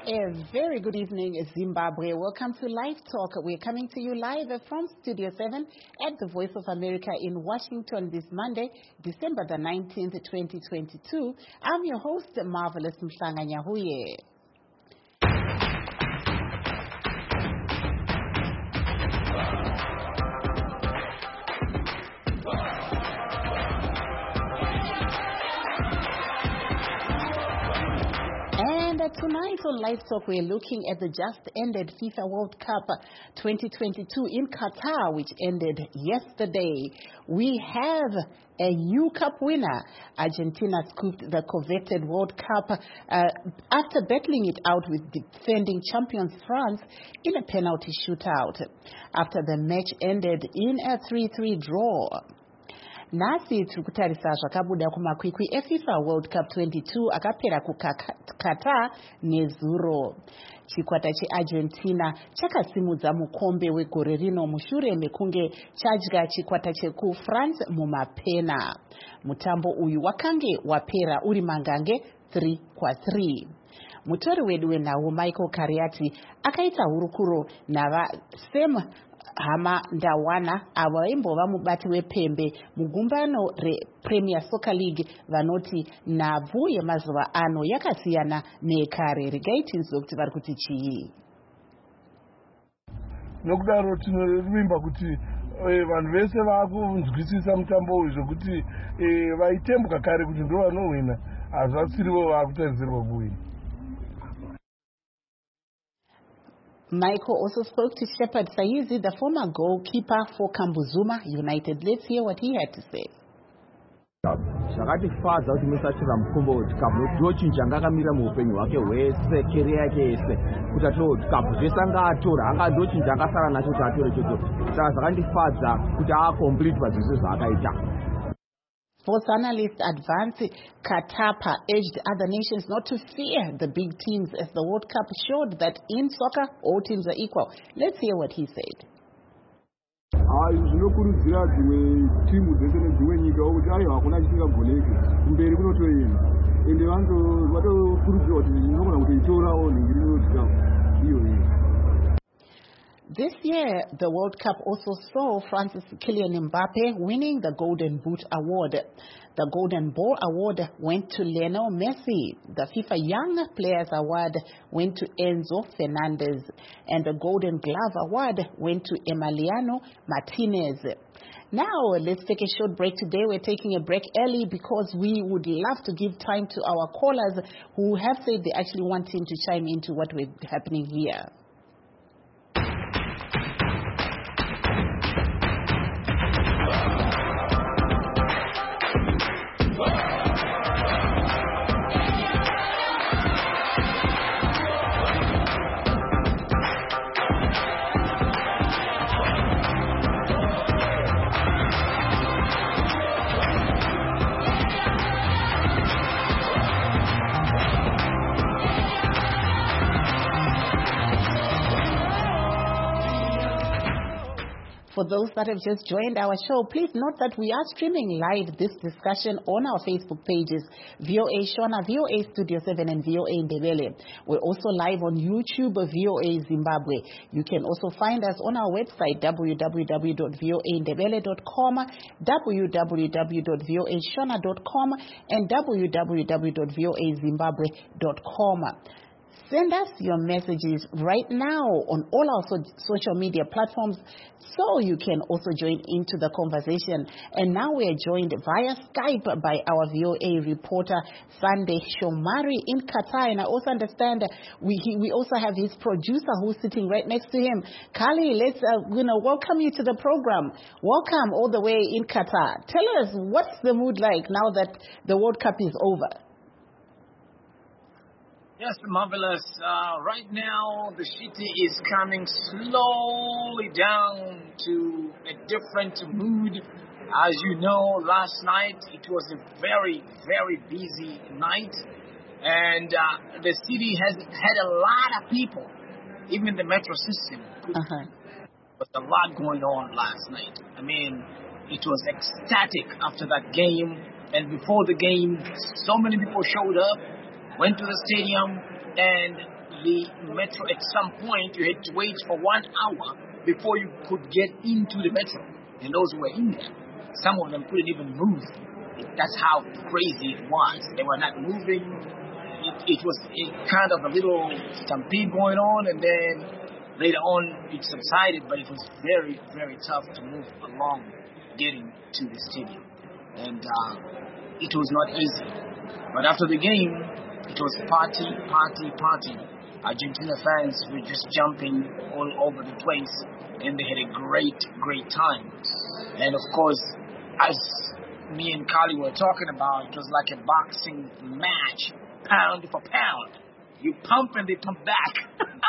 A very good evening, Zimbabwe. Welcome to Live Talk. We're coming to you live from Studio 7 at the Voice of America in Washington this Monday, December the 19th, 2022. I'm your host, Marvelous Mhlanga Nyahuye. Tonight on Live Talk, we're looking at the just-ended FIFA World Cup 2022 in Qatar, which ended yesterday. We have a new cup winner. Argentina scooped the coveted World Cup after battling it out with defending champions France in a penalty shootout. After the match ended in a 3-3 draw. Nasi tukutarisa zvakabuda kumakwikwi eFIFA World Cup 22 akapera kuKatar nezuro. Chikwata cheArgentina chakasimudza mukombe wegore rino mushure mekunge chadya chikwata chekuFrance mumapena. Mutambo uyu wakange wapera uri mangange 3-3. Mutori wedu wenhau Michael Kariati akaita hurukuro navaSam Hama Ndawana avo vaimbova mubati wepembe mugungano rePremier Soccer League vanoti nhabvu yemazuva ano yakasiyana nekare. Regai tinzwe kuti vari kuti chii. Nokudaro tinovimba kuti vanhu vese vakunzwisisa mutambo uyu zvokuti vaitembuka kare kuti ndo vanohwina hazvasirivo vakutarisirwa kuwina. Michael also spoke to Shepard Saizi, the former goalkeeper for Kambuzuma United. Let's hear what he had to say. Zvakatifadza kuti musatira mukombe World Cup ndochinja ngakamira muupenyu hwake hwese career yake yese kuti atore World Cup zvese angaatora angandochinja angasara nacho kuti atore chocho saka zvakandifadza kuti acomplete pazvese zvaakaita. Sports analyst Advance Katapa urged other nations not to fear the big teams as the World Cup showed that in soccer all teams are equal. Let's hear what he said. Zvinokurudzira dzimwe timu dzese nedzimwe nyika kuti aiwa hakuna chisingagoneki kumberi kunotoenda ende vatokurudzirwa kuti inogona kutoitorawo nhingiririnotika iyo. This year, the World Cup also saw France's Kylian Mbappe winning the Golden Boot Award. The Golden Ball Award went to Lionel Messi. The FIFA Young Players Award went to Enzo Fernandez. And the Golden Glove Award went to Emiliano Martinez. Now, let's take a short break today. We're taking a break early because we would love to give time to our callers who have said they actually wanting to chime into what is happening here. For those that have just joined our show, please note that we are streaming live this discussion on our Facebook pages, VOA Shona, VOA Studio 7, and VOA Ndebele. We're also live on YouTube, VOA Zimbabwe. You can also find us on our website, www.voandebele.com, www.voashona.com, and www.voazimbabwe.com. Send us your messages right now on all our social media platforms so you can also join into the conversation. And now we are joined via Skype by our VOA reporter, Sunday Shomari in Qatar. And I also understand we also have his producer who's sitting right next to him. Kali, let's welcome you to the program. Welcome all the way in Qatar. Tell us, what's the mood like now that the World Cup is over? Yes, Marvelous. Right now, the city is coming slowly down to a different mood. As you know, last night it was a very, very busy night. And the city has had a lot of people, even the metro system. There was a lot going on last night. I mean, it was ecstatic after that game. And before the game, so many people showed up, went to the stadium, and the metro at some point, you had to wait for 1 hour before you could get into the metro. And those who were in there, some of them couldn't even move. That's how crazy it was. They were not moving. It was kind of a little stampede going on, and then later on it subsided, but it was very, very tough to move along getting to the stadium. And it was not easy. But after the game, it was party. Argentina fans were just jumping all over the place, and they had a great, great time. And of course, as me and Kali were talking about, it was like a boxing match, pound for pound. You pump and they pump back.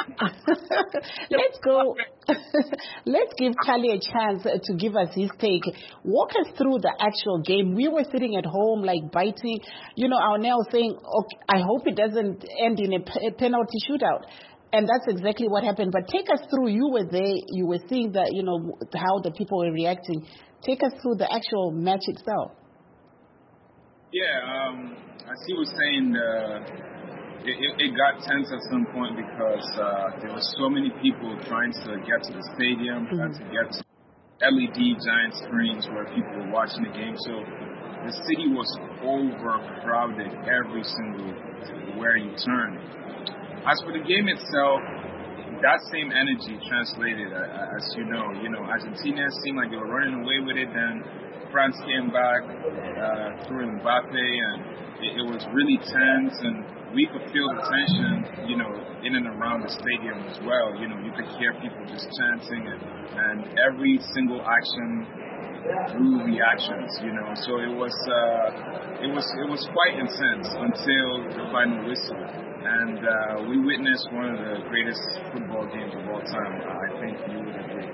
Let's go. Let's give Kali a chance to give us his take. Walk us through the actual game. We were sitting at home like biting, our nails saying, okay, I hope it doesn't end in a penalty shootout. And that's exactly what happened. But take us through. You were there. You were seeing how the people were reacting. Take us through the actual match itself. Yeah, as he was saying, it got tense at some point because there were so many people trying to get to the stadium, trying to get to LED giant screens where people were watching the game. So the city was overcrowded every single where you turn. As for the game itself, that same energy translated, as you know, Argentina seemed like they were running away with it. Then France came back through Mbappe, and it was really tense, and we could feel the tension, in and around the stadium as well. You could hear people just chanting, and every single action drew reactions. So it was quite intense until the final whistle. And we witnessed one of the greatest football games of all time. I think you would agree.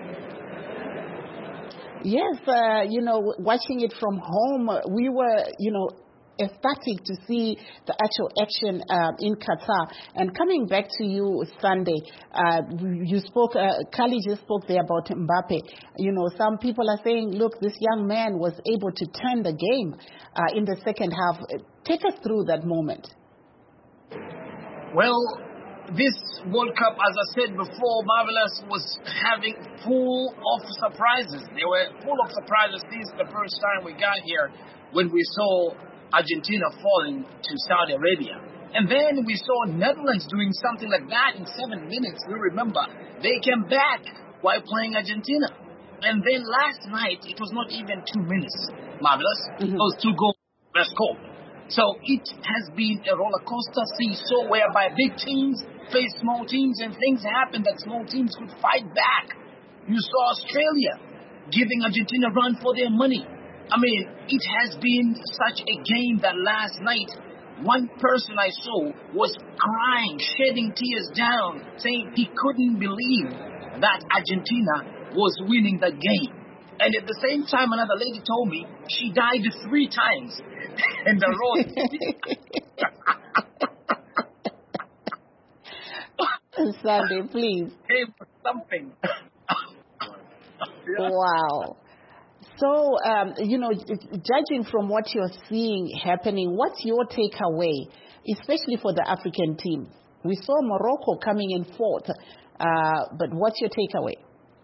Yes, watching it from home, we were, ecstatic to see the actual action in Qatar. And coming back to you, Sunday, you spoke, Kali just spoke there about Mbappe. Some people are saying, look, this young man was able to turn the game in the second half. Take us through that moment. Well, this World Cup, as I said before, Marvelous was having full of surprises. They were full of surprises since the first time we got here when we saw Argentina falling to Saudi Arabia. And then we saw Netherlands doing something like that in 7 minutes. We remember they came back while playing Argentina. And then last night, it was not even 2 minutes, Marvelous. Those 2 goals, let's go. So it has been a roller coaster seesaw whereby big teams face small teams and things happen that small teams could fight back. You saw Australia giving Argentina a run for their money. I mean, it has been such a game that last night, one person I saw was crying, shedding tears down, saying he couldn't believe that Argentina was winning the game. And at the same time, another lady told me she died 3 times in the road. Sunday, please. Hey, something. Wow. So, judging from what you're seeing happening, what's your takeaway, especially for the African team? We saw Morocco coming in 4th, but what's your takeaway?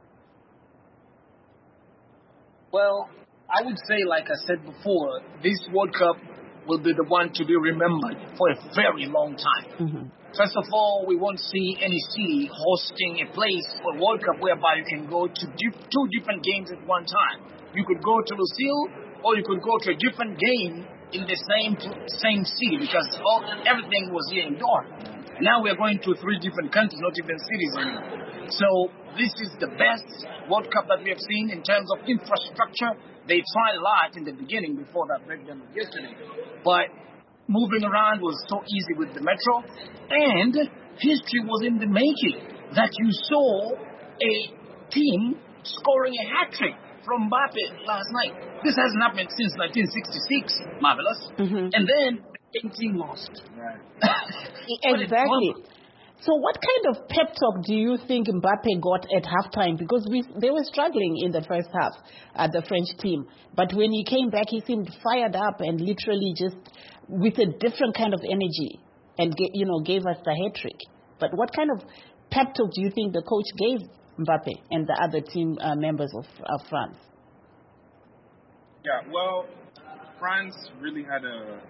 Well, I would say, like I said before, this World Cup will be the one to be remembered for a very long time. First of all, we won't see any city hosting a place for World Cup whereby you can go to 2 different games at one time. You could go to Lucille, or you could go to a different game in the same city, because everything was here indoor. Now we are going to 3 different countries, not even cities anymore. So this is the best World Cup that we have seen in terms of infrastructure. They tried a lot in the beginning before that breakdown yesterday, but moving around was so easy with the metro, and history was in the making that you saw a team scoring a hat-trick from Mbappe last night. This hasn't happened since 1966, Marvelous. And then the team lost. Exactly. So what kind of pep talk do you think Mbappe got at halftime? Because they were struggling in the first half, the French team. But when he came back, he seemed fired up and literally just with a different kind of energy and, gave us the hat-trick. But what kind of pep talk do you think the coach gave Mbappe and the other team members of France? Yeah, well, France really had a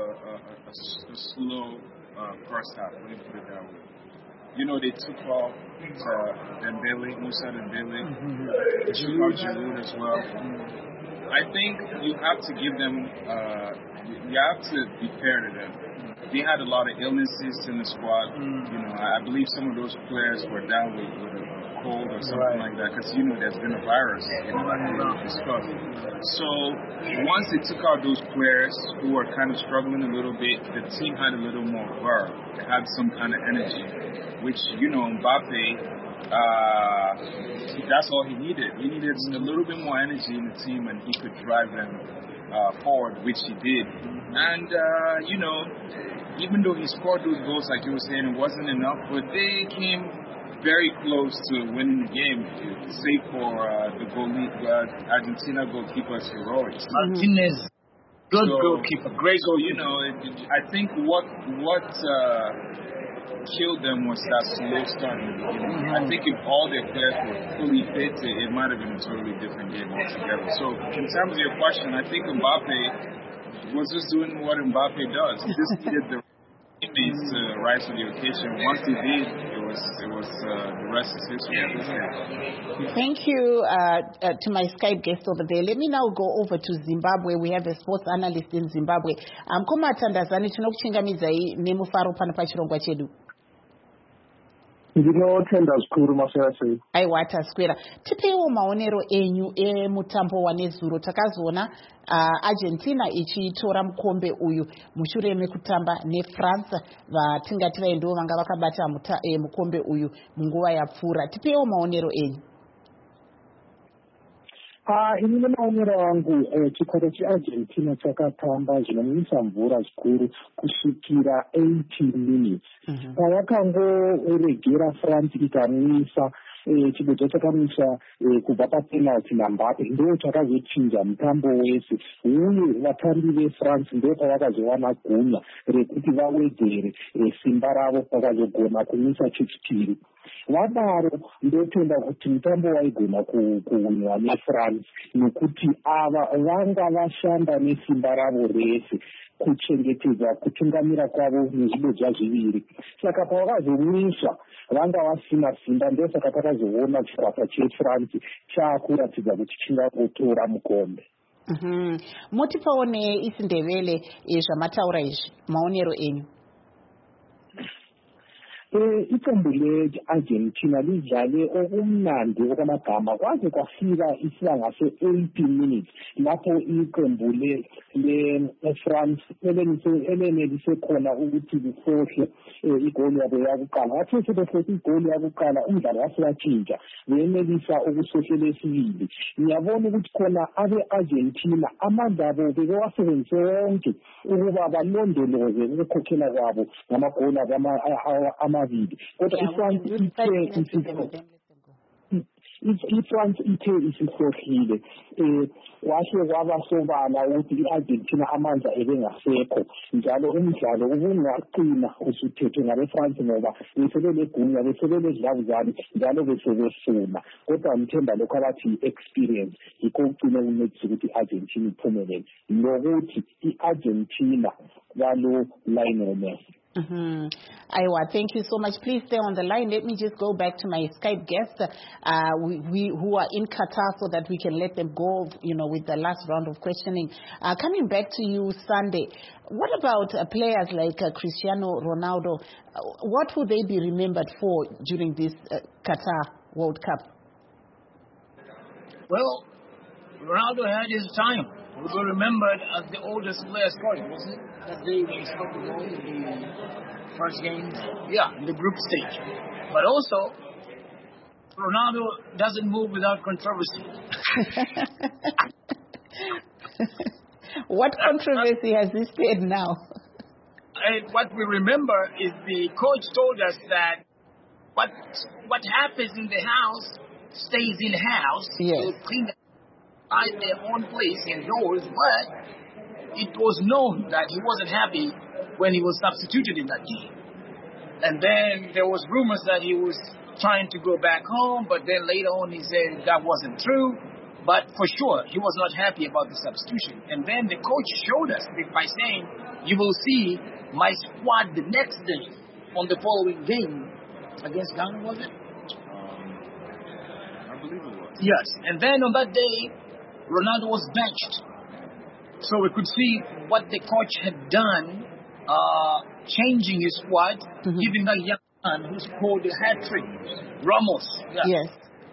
slow first half. Let me put it that way. You know, they took off Dembele, Moussa Dembele, they took off Giroud as well. I think you have to give them, you have to be fair to them. They had a lot of illnesses in the squad. You know, I believe some of those players were down with a cold or something like that, because you know there's been a virus, you know, like we discussed. So once they took out those players who were kind of struggling a little bit, the team had a little more verve. They had some kind of energy, which, you know, Mbappe, that's all he needed. He needed a little bit more energy in the team, and he could drive them forward, which he did. And, you know, even though he scored those goals, like you were saying, it wasn't enough, but they came very close to winning the game, save for the Argentina goalkeeper's heroics. Martinez, good goalkeeper, great goal. So, you know, I think what killed them was that slow start in the beginning. I think if all their players were fully fit, it might have been a totally different game altogether. So, in terms of your question, I think Mbappe was just doing what Mbappe does. He just needed the teammates to rise to the occasion. Once he did, it was the rest is history. Thank you to my Skype guest over there. Let me now go over to Zimbabwe. We have a sports analyst in Zimbabwe. Komatandazani tinokuchingamidza nemufaro pano pachirongwa chedu. Ndinotenda zvikuru masai. Aiwa taswera. Tipeiwo maonero enyu emutambo wanezuro. Takazoona Argentina ichitora mukombe uyu mushure mekutamba neFrance. Vatingati vaendiwo vanga vakabata mukombe uyu munguva yapfuura. Tipeiwo maonero enyu. Inini maonero angu chikwata cheArgentina chakatamba zvinomwisa mvura zvikuru kusvikira 80 minutes. Pavakangoregera France ikamwisa chibodzwa chakamwisa kubva papenalty naMbappe, ndo chakazochinja mutambo wese. Uye vatambi veFrance ndo pavakazowana gunya rekuti vawedzere simba ravo vakazogona kumwisa chechipiri. Vadaro ndotenda kuti mutambo waigona kuwinwa neFrance nokuti ava vanga vashanda nesimba ravo rese kuchengetedza kutungamira kwavo nezvibodzwa zviviri. Saka pavakazomwiswa vanga vasina simba, ndosaka takazoona chikwata cheFrance chaakuratidza kuti chingangotora mukombe. Motipawo neIsindebele zvamataura izvi, maonero enyu. Iqembu le-Argentina lidlale okumnandi okwamagama kwaze kwafika isibanga se-80 minutes lapho iqembu le-France elenelise khona ukuthi lifohle igoli yabo yakuqala. Bathe sebefose igoli yakuqala umdlalo wasewatshintsha benelisa ukusohlela esibili. Ngiyabona ukuthi khona abe-Argentina amandla abo bekewasebenzise wonke ukuba balondoloze ukukhokhela kwabo ngamagoli abo kodwa iFrance ithe isisohlile kwahle kwabasobala ukuthi i-Argentina amandla ebengasekho, njalo umdlalo ubungaqina usuthethwe ngabeFrance ngoba besebelegunya besebeledlavuzane njalo besebefuna. Kodwa ngithemba lokho abathi i-experience yikho ugcine kuncedisa ukuthi i-Argentina iphumelele nokuthi i-Argentina balo Lionel Messi. Aiwa, thank you so much. Please stay on the line. Let me just go back to my Skype guests who are in Qatar so that we can let them go, with the last round of questioning. Coming back to you, Sunday, what about players like Cristiano Ronaldo? What will they be remembered for during this Qatar World Cup? Well, Ronaldo had his time. He will be remembered as the oldest player scoring, wasn't it? That day when he scored the goal in the first game, in the group stage. But also, Ronaldo doesn't move without controversy. What controversy has he said now? What we remember is the coach told us that what happens in the house stays in the house. Yes. So clean their own place indoors, but it was known that he wasn't happy when he was substituted in that game. And then there was rumors that he was trying to go back home, but then later on he said that wasn't true. But for sure, he was not happy about the substitution. And then the coach showed us by saying, you will see my squad the next day on the following game against Ghana, was it? I believe it was. Yes. And then on that day, Ronaldo was benched. So we could see what the coach had done, changing his squad, giving that young man who scored the hat-trick, Ramos. Yeah. Yes.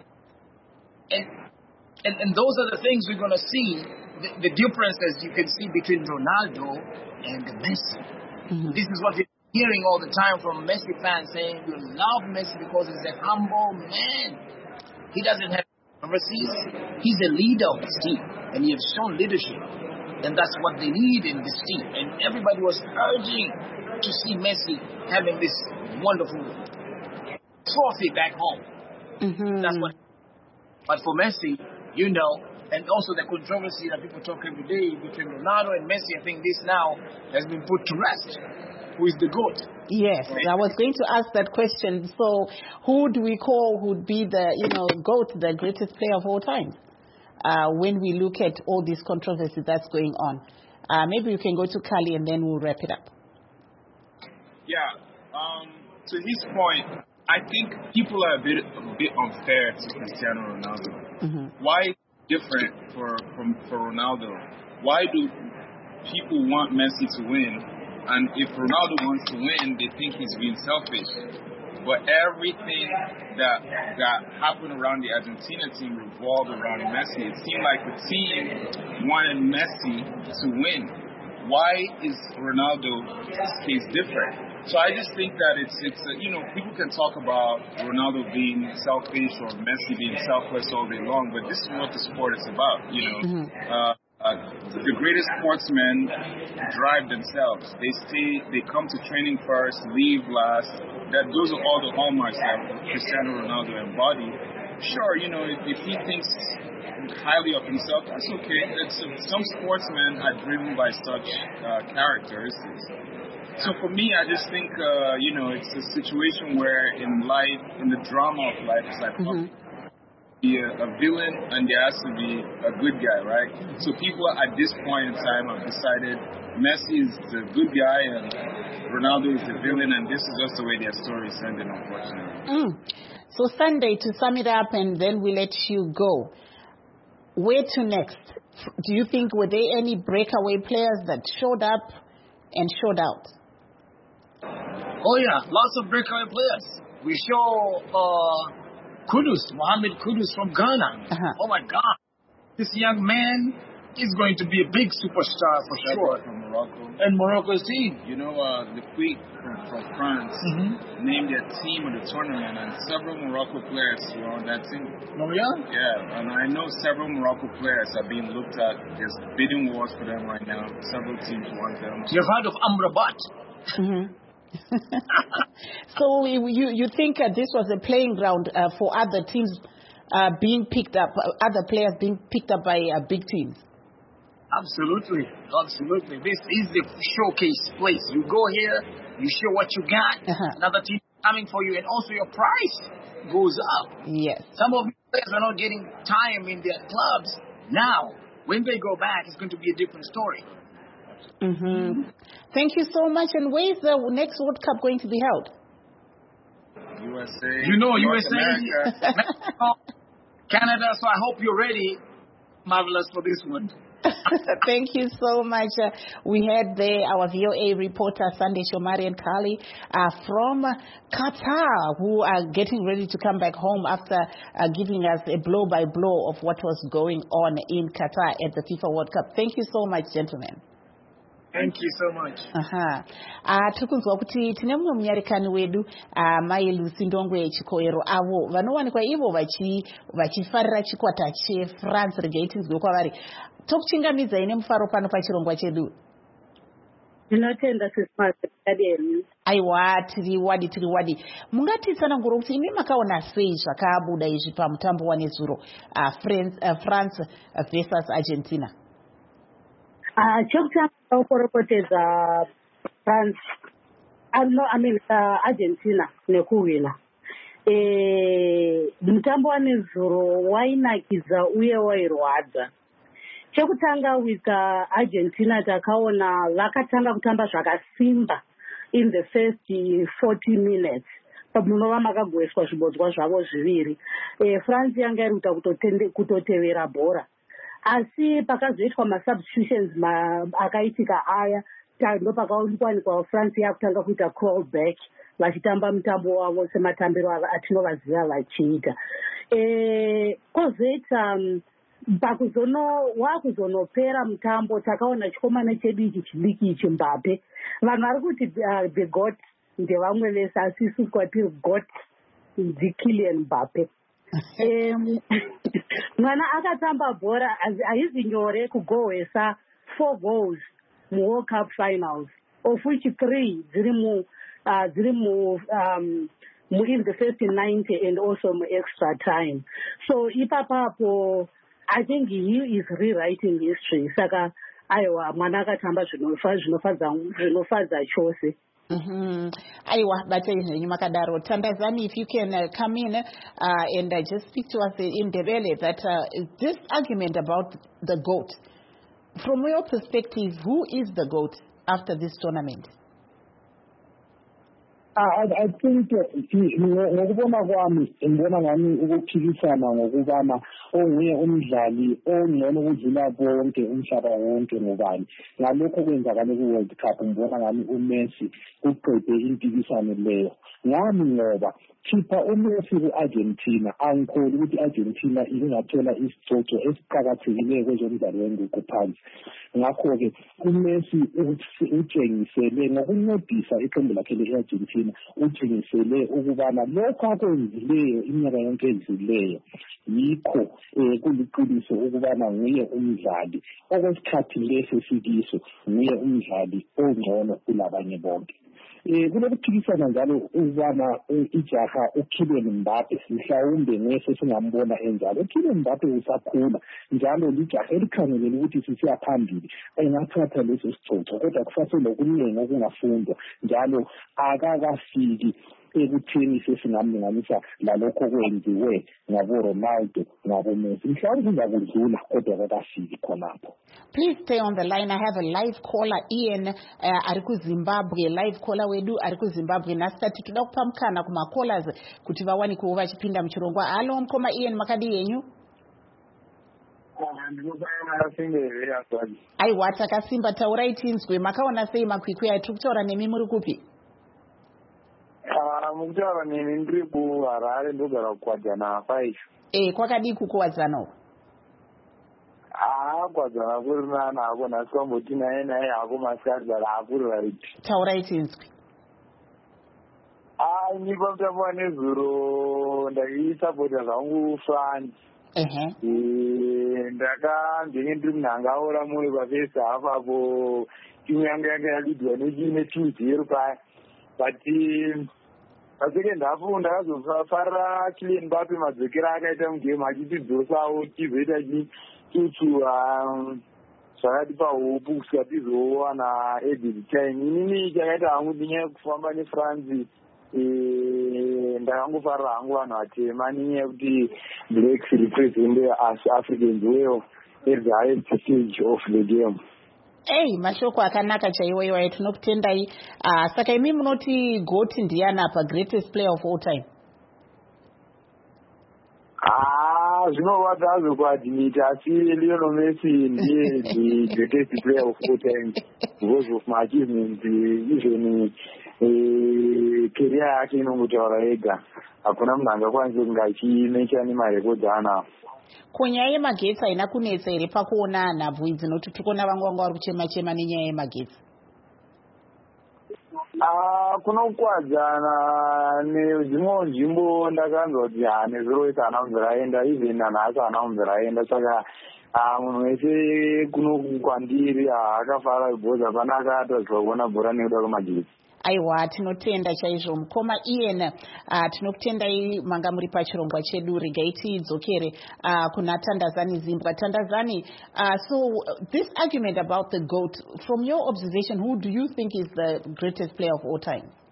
And those are the things we're going to see, the differences you can see between Ronaldo and Messi. This is what we're hearing all the time from Messi fans saying, we love Messi because he's a humble man. He doesn't have controversies. He's a leader of his team, and he has shown leadership. And that's what they need in this team. And everybody was urging to see Messi having this wonderful trophy back home. That's what. But for Messi, you know, and also the controversy that people talk every day between Ronaldo and Messi, I think this now has been put to rest. Who is the GOAT? Yes, I was going to ask that question. So who do we call would be the, GOAT, the greatest player of all time? When we look at all this controversy that's going on. Maybe you can go to Kali and then we'll wrap it up. Yeah, to his point, I think people are a bit unfair to Cristiano Ronaldo. Why different for Ronaldo? Why do people want Messi to win? And if Ronaldo wants to win, they think he's being selfish. But everything that happened around the Argentina team revolved around Messi. It seemed like the team wanted Messi to win. Why is Ronaldo's case different? So I just think that it's people can talk about Ronaldo being selfish or Messi being selfless all day long, but this is what the sport is about. The greatest sportsmen drive themselves. They come to training first, leave last. Those are all the hallmarks that Cristiano Ronaldo embodied. Sure, if he thinks highly of himself, that's okay. Some sportsmen are driven by such characteristics. So for me, I just think, it's a situation where in life, in the drama of life, it's like be a villain and there has to be a good guy, right? So people at this point in time have decided Messi is the good guy and Ronaldo is the villain, and this is just the way their story is ending, unfortunately. So Sunday, to sum it up, and then we let you go. Where to next? Do you think were there any breakaway players that showed up and showed out? Oh yeah, lots of breakaway players. We show Mohamed Kudus from Ghana. Oh my God, this young man is going to be a big superstar for sure. From Morocco. And Morocco's team. The Queen from France named their team of the tournament, and several Morocco players were on that team. Oh yeah? Yeah, and I know several Morocco players are being looked at. There's bidding wars for them right now. Several teams want them. You've heard of Amrabat? So you think this was a playing ground for other teams being picked up, other players being picked up by big teams? Absolutely. This is the showcase place. You go here, you show what you got, another team coming for you, and also your price goes up. Yes. Some of the players are not getting time in their clubs. Now, when they go back, it's going to be a different story. Thank you so much. And where is the next World Cup going to be held? USA. USA, Mexico, Canada. So I hope you're ready, Marvelous, for this one. Thank you so much. We had there our VOA reporter, Sunday Shomari and Kali from Qatar, who are getting ready to come back home after giving us a blow-by-blow of what was going on in Qatar at the FIFA World Cup. Thank you so much, gentlemen. Thank you so much. Tikunzwa kuti tine mumwe munyarikani wedu Mai Lucy Ndongwe Chikoero avo vanowanikwa ivo vachifarira chikwata cheFrance rega itinzwe kwavari. Tokuchingamidza ine mufaro pano pachirongwa chedu. Ndinotenda sismazekadeni. Aiwa, tiri wadi. Mungatitsanangura kuti imi makaona sei zvakabuda izvi pamutambo wanezuro France versus Argentina? Chokutanga kukorokotedza France Argentina nekuwina. Mutambo wanezuro wainakidza uye wairwadza. Chekutanga with Argentina takaona vakatanga kutamba zvakasimba in the first 40 minutes. Munova makagoeswa zvibodzwa zvavo zviviri. France yanga iri kuita kutotevera bhora. Asi pakazoitwa masubstitutions akaitika aya ndo pakawanikwa France yakutanga kuita crawl back vachitamba mutambo wavo sematambiro atinovaziva vachiita. Kozoita wakuzonopera mutambo takaona chikomana chedu ichi chidiki ichi Mbappe. Vanhu vari kuti the goat ndevamwe vese asi isusu kwatiri goat ndiKylian Mbappe. Mwana akatamba bhora haizi nyore kugohwesa 4 goals muWorld Cup finals, of which 3 dziri in the first 90 and also extra time. So ipapapo I think he is rewriting history. Saka aiwa mwana akatamba zvinofadza chose. Aiwa batei makadaro Tandazani, if you can come in and just speak to us in Ndebele that this argument about the GOAT, from your perspective, who is the GOAT after this tournament? I think ngokubona kwami ngibona ngani ukuphikisana ngokubana onguye umdlali ongcono ukudlula bonke umhlaba wonke ngobani. Ngalokho kwenzakala ku-World Cup ngibona ngani uMessi uqede impikisano leyo. Ngami ngoba khipha uMessi ku-Argentina angikholwa ukuthi i-Argentina ingathola isicoco esiqakathekileyo kwezomdlalo wenguqu phansi. Ngakho-ke uMessi utshengisele ngokuncedisa iqembu lakhe le-Argentina utshengisele ukubana lokho akwenzileyo iminyaka yonke edlulileyo yikho kuliqiniso ukubana nguye umdlali okwesikhathi lesi sikiso nguye umdlali ongcono kulabanye bonke. Kulokuphikisana njalo ukubana ijaha uKylian Mbappe mhlawumbe ngeke singambona enjalo. uKylian Mbappe usakhula njalo lijaha elikhangelele ukuthi sisiya phambili engathatha leso sicoco, kodwa kusaselokuningi okungafundwa njalo akakafiki ekutheni sesingamlinganisa lalokho kwenziwe ngabo Ronaldo ngabo Messi. Mhlawumbe kuzakudlula kodwa akakafiki khonapho. Please stay on the line. I have a live caller, Ian ari kuZimbabwe. Live caller wedu ari kuZimbabwe. Nasati tida kupamkana kuma callers kuti vawani kuva chipinda mchirongwa. Hello mkoma Ian, makadi yenyu? Aiwa takasimba taurai tinzwe makaona sei makwikwi atiri kutaura nemi muri kupi? Mukutaura nemi ndiri kuHarare ndogara kukwadzana 5. Kwakadii kukuwadzana uko? Kwadzana kuri nani hako nhasi kwamboti naye hako masikazara hakuri raiti. Taurai tinzwe. Nyika mutambo wanezuro ndaisapota zvangu France. Ndakangenge ndiri munhangaura muri pafesa hapapo timu yanga yakalidzwa ne2-0 paya. But pasecond half ndakazofarira Kylian Mbappe madzokera akaita mugame achitidzosawo tizoita chitutu zvakati pahopu kusvika tizowana added time. Inini chakaita hangu dinyaya yekufamba neFrance ndakangofarira hangu vanhu vatema nenyaya yekuti blacks represent as Africans well at the highest stage of the game. Mashoko akanaka chaiwoiwa tinokutendai. Saka imi munoti GOAT ndiana pa greatest player of all time? Zvinovata hazvo kuadimita asi Lionel Messi ndiye the greatest player of all time because of my achievements. Even career yake inongotaura yega. Hakuna munhu angakwanisa kunge achimecha nemarekodzi anawo. Kunyaya yemagetsi haina kunetsa here pakuona nhabvu idzi nokuti tikuona vamwe vanga vari kuchema-chema nenyaya yemagetsi? Kunokwadzana nedzimwewo nzvimbo ndakanzwa kuti nezuro haana kumboraenda, even nanhasi haana kumboraenda. Saka munhu wese kuno kwandiri akafara because hapana akatadzwa kuona bhora nekuda kwemagetsi. Aiwa tinotenda chaizvo mukoma Ian. Tinokutendai manga muri pachirongwa chedu. Regai tidzokere kuna Tandazani Zimbabwe. Tandazani, so this argument about the GOAT, from your observation, who do you think is the greatest player of all time?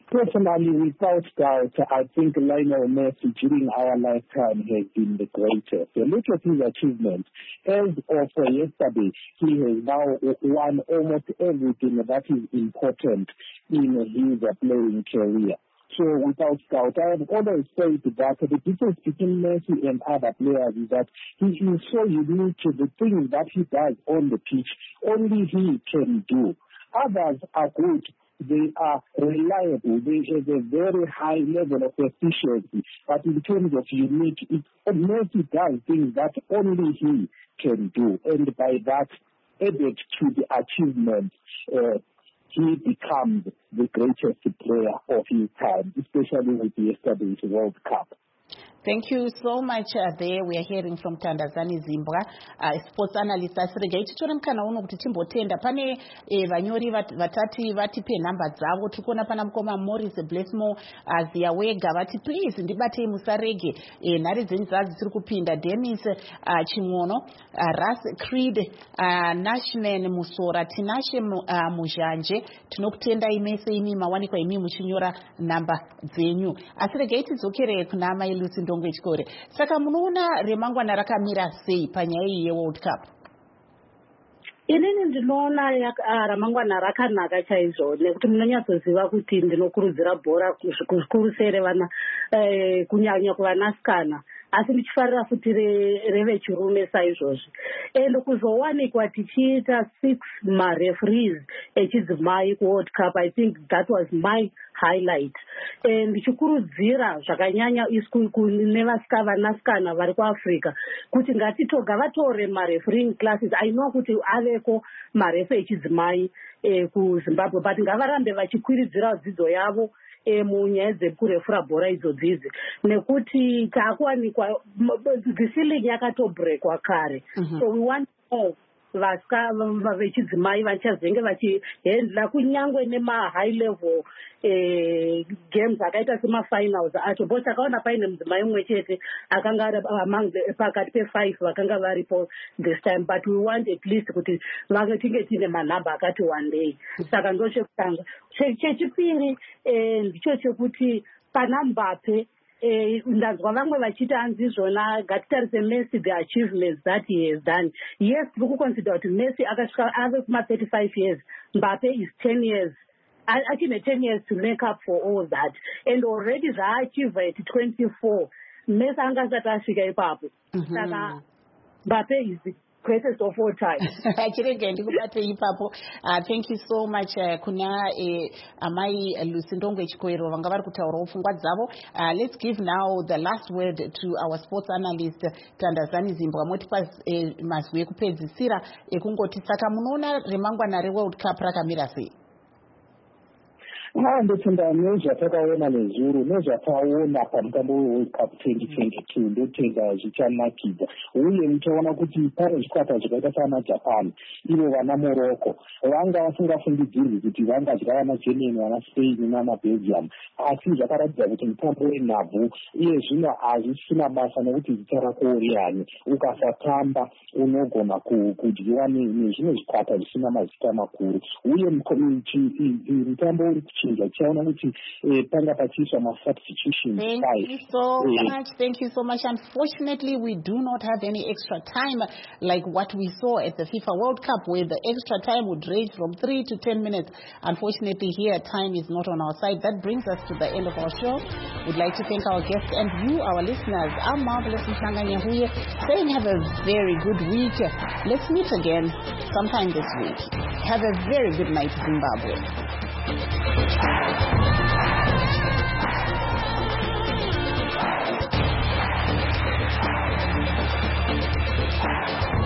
Personally, without doubt, I think Lionel Messi during our lifetime has been the greatest. Look at his achievements. As of yesterday, he has now won almost everything that is important in his playing career. So without doubt, I have always said that the difference between Messi and other players is that he is so unique to the things that he does on the pitch. Only he can do. Others are good. They are reliable. They have a very high level of efficiency. But in terms of unique, Messi does things that only he can do. And by that, added to the achievement, he becomes the greatest player of his time, especially with yesterday's World Cup. Thank you so much. There we are hearing from Tandazani Zimbra, sports analyst. Asirege titora mukana uno kuti timbotenda pane vanyori vatati vatipe nhamba dzavo. Tikona pana mukoma Morris Blessmo Ziawega vati please ndibate musarege nhare dzenyu dziri kupinda. Dennis Chimwono, Ras Creed, Nashman Musora, Tinashe Muzhanje, tinokutendai mese imi mawanikwa imi muchinyora nhamba dzenyu. Asirege tidzokere kuna Mai Lucy Ndongwe Chikore. Saka munoona remangwana rakamira sei panyaya iyi yeWorld Cup? Inini ndinoona ramangwana rakanaka chaizvo nekuti munonyatsoziva kuti ndinokurudzira bhora zvikuru sei revana kunyanya kuvanasikana, asi ndichifarira futi revechirume saizvozvi. And kuzowanikwa tichiita 6 mareferees echidzimai kuWorld Cup, I think that was my highlight. Ndichikurudzira zvakanyanya isku nevanasikana vari kuAfrica kuti ngavatorwe marefereeing classes. I know kuti aveko marefa echidzimai kuZimbabwe, but ngavarambe vachikwiridzira dzidzo yavo munyaya dzekurefura bhora idzodzi nekuti taakuwanikwa the ceiling yakatobrekwa kare. So we want more vechidzimai vachazenge vachihendla kunyangwe nema-high level games akaita semafinals acho. Bo takaona paine mudzimai mumwe chete akanga ari pakati pe5 vakanga varipo this time, but we want at least kuti tinge tine manhamba akati one day. Saka ndo chekutanga. Chechipiri ndicho chekuti pana Mbappe, ndanzwa vamwe vachiti hanzi zvona ngatitarise Messi the achievements that he has done. Yes, tiri kuconsider kuti Messi akasvika ave kuma35 years, Mbappe is 10 years. Achine 10 years to make up for all that, and already zvaachieve at 24. Messi angasati asvika ipapo. Saka Mbappe is the greatest of all time. Thank you so much kuna Amai Lucy Ndongwe Chikoero vanga vari kutaurawo pfungwa dzavo. Let's give now the last word to our sports analyst Tandazani Zimbra. Motipa mazwi ekupedzisira ekungoti saka munoona remangwana reWorld Cup rakamira sei? Ndotenda nezvatakaona nezuro nezvataona pamutambo weWorld Cup 2022 ndotenda zvichanakidza, uye muchaona kuti pane zvikwata zvakaita sana Japan, ivo vana Morocco vanga vasingafungidzirwi kuti vangadya vana Germany, vana Spain namaBelgium, asi zvakaratidza kuti mutambo wenhabvu iye zvino hazvisina basa nekuti zita rako riani. Ukasatamba unogona kudyiwa nezvimwe zvikwata zvisina mazita makuru, uye mutambo uri kuchinja tichaona kuti panga pachiiswa masubstitution. Thank you so much. Unfortunately, we do not have any extra time like what we saw at the FIFA World Cup, where the extra time would range from 3 to 10 minutes. Unfortunately, here time is not on our side. That brings us to the end of our show. We'd like to thank our guests and you, our listeners. I'm Marvelous Mshanganyahuye, saying have a very good week. Let's meet again sometime this week. Have a very good night, Zimbabwe.